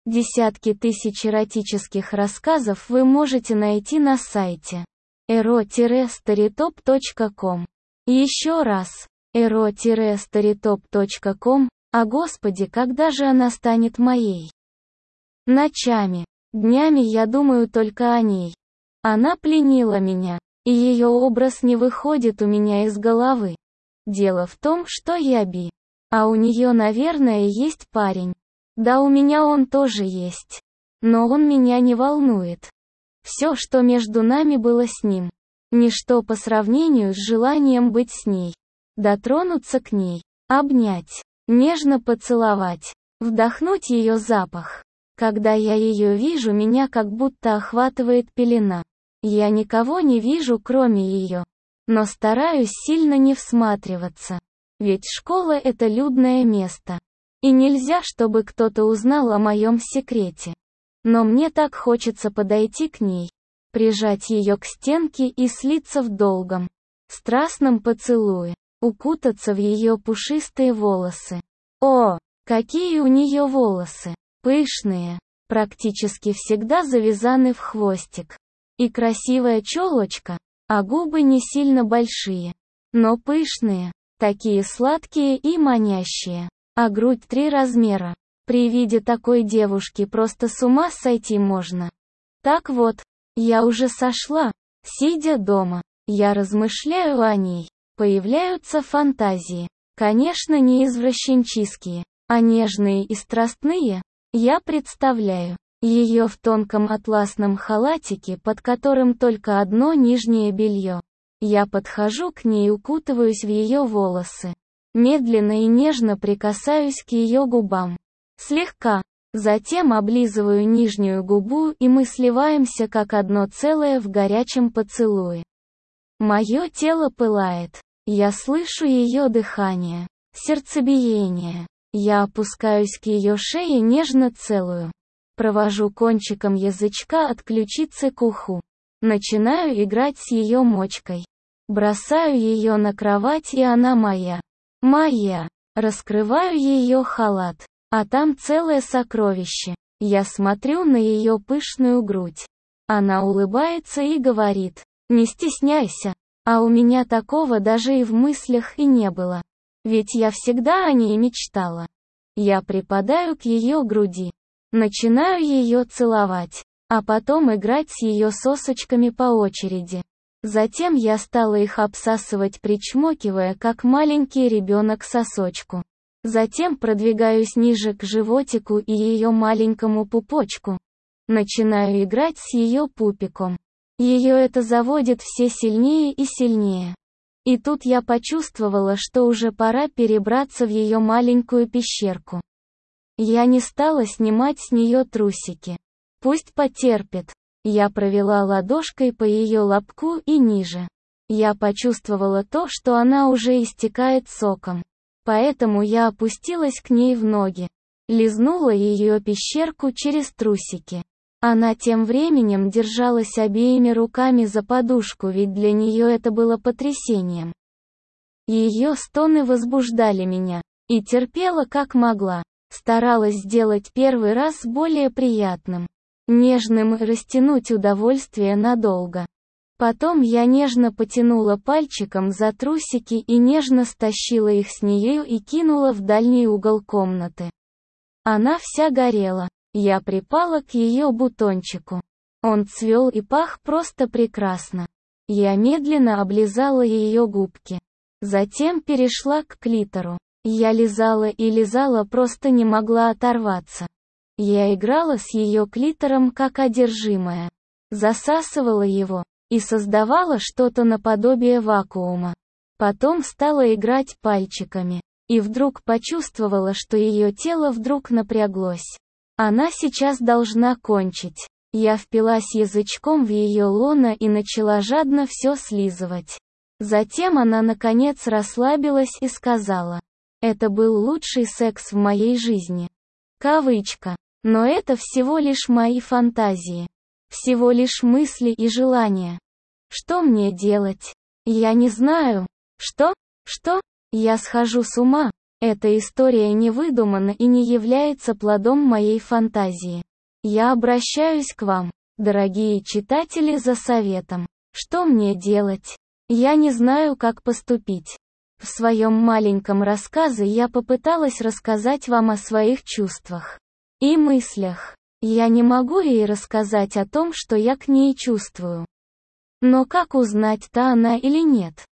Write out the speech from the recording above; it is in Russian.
Десятки тысяч эротических рассказов вы можете найти на сайте ero-storytop.com. Еще раз, ero-storytop.com, а Господи, когда же она станет моей? Ночами, днями я думаю только о ней. Она пленила меня, и ее образ не выходит у меня из головы. Дело в том, что я би. А у нее, наверное, есть парень. Да, у меня он тоже есть. Но он меня не волнует. Все, что между нами было с ним, ничто по сравнению с желанием быть с ней. Дотронуться к ней, обнять, нежно поцеловать, вдохнуть ее запах. Когда я ее вижу, меня как будто охватывает пелена. Я никого не вижу, кроме ее. Но стараюсь сильно не всматриваться. Ведь школа — это людное место. И нельзя, чтобы кто-то узнал о моем секрете. Но мне так хочется подойти к ней, прижать ее к стенке и слиться в долгом, страстном поцелуе, укутаться в ее пушистые волосы. О, какие у нее волосы! Пышные, практически всегда завязаны в хвостик. И красивая челочка, а губы не сильно большие, но пышные, такие сладкие и манящие. А грудь 3 размера. При виде такой девушки просто с ума сойти можно. Так вот, я уже сошла, сидя дома. Я размышляю о ней. Появляются фантазии. Конечно, не извращенческие, а нежные и страстные. Я представляю ее в тонком атласном халатике, под которым только одно нижнее белье. Я подхожу к ней и укутываюсь в ее волосы. Медленно и нежно прикасаюсь к ее губам. Слегка. Затем облизываю нижнюю губу, и мы сливаемся как одно целое в горячем поцелуе. Мое тело пылает. Я слышу ее дыхание, сердцебиение. Я опускаюсь к ее шее, нежно целую. Провожу кончиком язычка от ключицы к уху. Начинаю играть с ее мочкой. Бросаю ее на кровать, и она моя. Моя. Раскрываю ее халат. А там целое сокровище. Я смотрю на ее пышную грудь. Она улыбается и говорит: «Не стесняйся». А у меня такого даже и в мыслях и не было. Ведь я всегда о ней мечтала. Я припадаю к ее груди. Начинаю ее целовать. А потом играть с ее сосочками по очереди. Затем я стала их обсасывать, причмокивая, как маленький ребенок сосочку. Затем продвигаюсь ниже к животику и ее маленькому пупочку. Начинаю играть с ее пупиком. Ее это заводит все сильнее и сильнее. И тут я почувствовала, что уже пора перебраться в ее маленькую пещерку. Я не стала снимать с нее трусики. Пусть потерпит. Я провела ладошкой по ее лобку и ниже. Я почувствовала то, что она уже истекает соком. Поэтому я опустилась к ней в ноги. Лизнула ее пещерку через трусики. Она тем временем держалась обеими руками за подушку, ведь для нее это было потрясением. Ее стоны возбуждали меня. И терпела как могла. Старалась сделать первый раз более приятным, нежным и растянуть удовольствие надолго. Потом я нежно потянула пальчиком за трусики и нежно стащила их с нее и кинула в дальний угол комнаты. Она вся горела. Я припала к ее бутончику. Он цвел и пах просто прекрасно. Я медленно облизала ее губки. Затем перешла к клитору. Я лизала и лизала, просто не могла оторваться. Я играла с ее клитором как одержимая. Засасывала его. И создавала что-то наподобие вакуума. Потом стала играть пальчиками. И вдруг почувствовала, что ее тело вдруг напряглось. Она сейчас должна кончить. Я впилась язычком в ее лоно и начала жадно все слизывать. Затем она наконец расслабилась и сказала: «Это был лучший секс в моей жизни». Кавычка. Но это всего лишь мои фантазии. Всего лишь мысли и желания. Что мне делать? Я не знаю. Что? Я схожу с ума. Эта история не выдумана и не является плодом моей фантазии. Я обращаюсь к вам, дорогие читатели, за советом. Что мне делать? Я не знаю, как поступить. В своем маленьком рассказе я попыталась рассказать вам о своих чувствах и мыслях. Я не могу ей рассказать о том, что я к ней чувствую. Но как узнать, та она или нет?